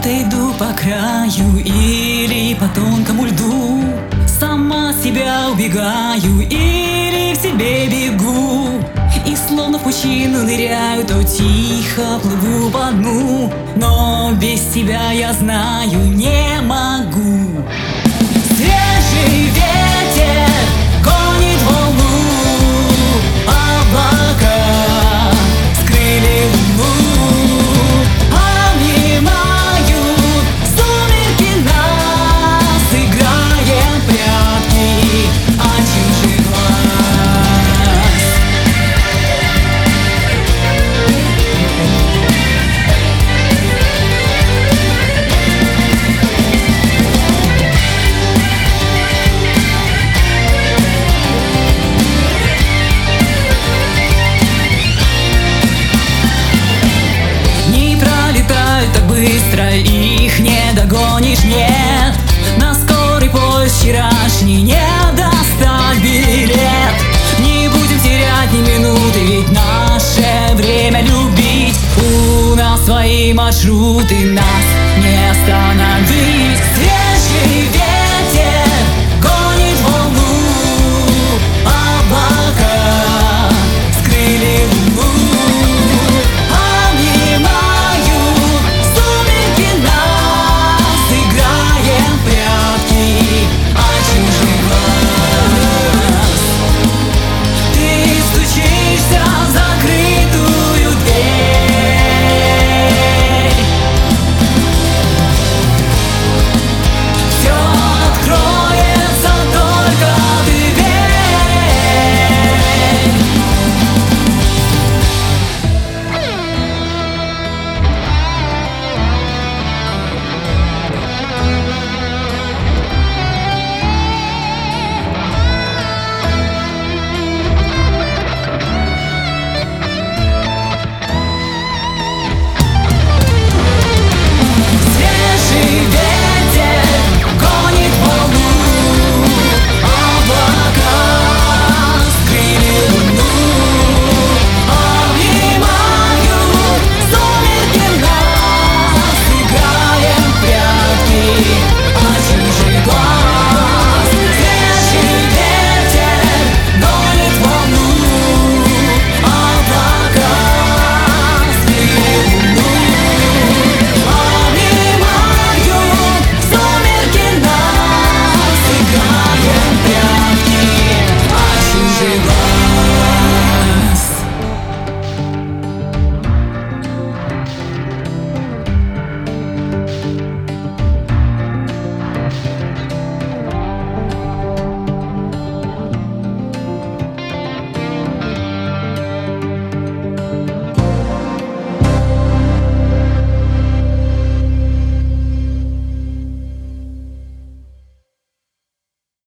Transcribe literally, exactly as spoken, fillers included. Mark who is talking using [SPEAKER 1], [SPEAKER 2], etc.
[SPEAKER 1] Будто иду по краю или по тонкому льду, сама себя убегаю или к тебе бегу. И словно в пучину ныряю, то тихо плыву по дну, но без тебя, я знаю, не могу. Свежий ветер гонит волну, облака скрыли луну, обнимают сумерки нас, играем в прятки от чужих глаз. Быстро их не догонишь, нет. На скорый поезд вчерашний не достать билет. Не будем терять ни минуты, ведь наше время любить. У нас свои маршруты, нас не остановить. Свежий ветер